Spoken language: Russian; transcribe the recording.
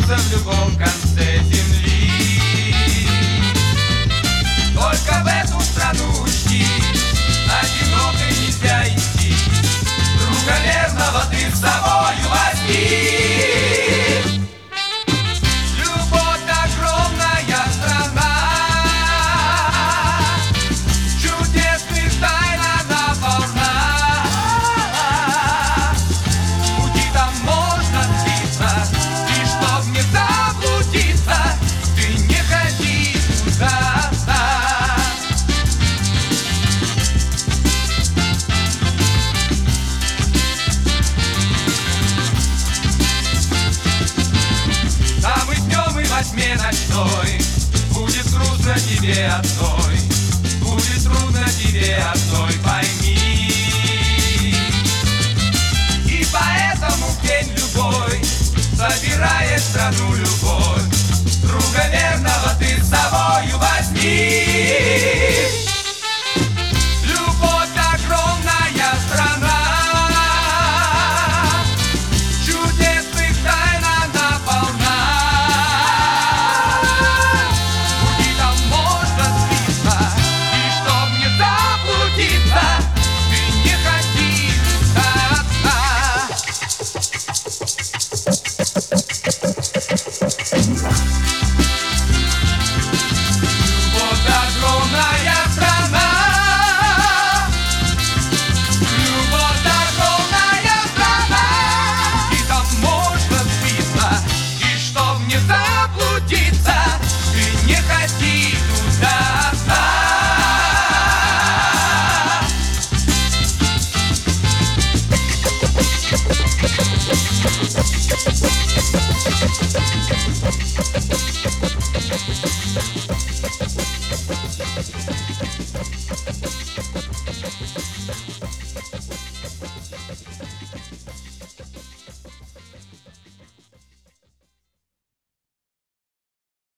найдутся в любом конце земли. Только в эту страну учти, одинокой нельзя идти, друга верного ты с собою возьми. Любовь огромная страна, чудесных тайн она полна. Пути там можно сбиться, и чтоб не заблудиться, ты не ходи туда. Там и днем, и во тьме ночной будет грустно тебе одной, будет трудно тебе одной, пойми. И поэтому в день любой собирает страну любовь, друга верного ты с собою возьми.